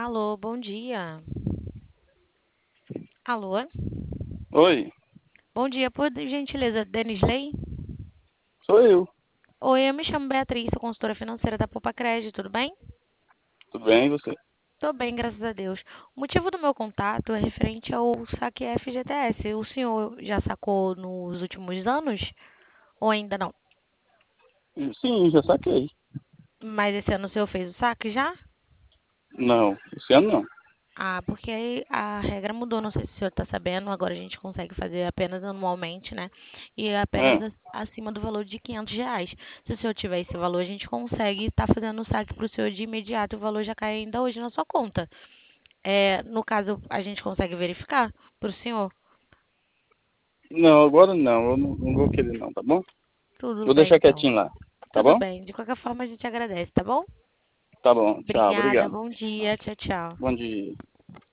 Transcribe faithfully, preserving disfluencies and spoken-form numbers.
Alô, bom dia. Alô? Oi, Bom dia, por gentileza, Denisley? sou eu. Oi, eu me chamo Beatriz, sou consultora financeira da Poupa Crédito, tudo bem? Tudo bem, e você? Tô bem, graças a Deus. O motivo do meu contato é referente ao saque F G T S. O senhor já sacou nos últimos anos ou ainda não? Sim, já saquei. Mas esse ano o senhor fez o saque já? Não, esse ano não. Ah, porque aí a regra mudou, não sei se o senhor está sabendo, agora a gente consegue fazer apenas anualmente, né? E é apenas É, a- acima do valor de quinhentos reais. Se o senhor tiver esse valor, a gente consegue estar fazendo o saque para o senhor de imediato, o valor já cai ainda hoje na sua conta. É, no caso, a gente consegue verificar para o senhor? não, agora não, eu não, não vou querer não, tá bom? Tudo Vou bem, deixar então. quietinho lá, tá Tudo bom? bem. De qualquer forma, a gente agagradece, tá bom? Tá bom, tchau, Obrigada, obrigado. bom dia, tchau, tchau. Bom dia.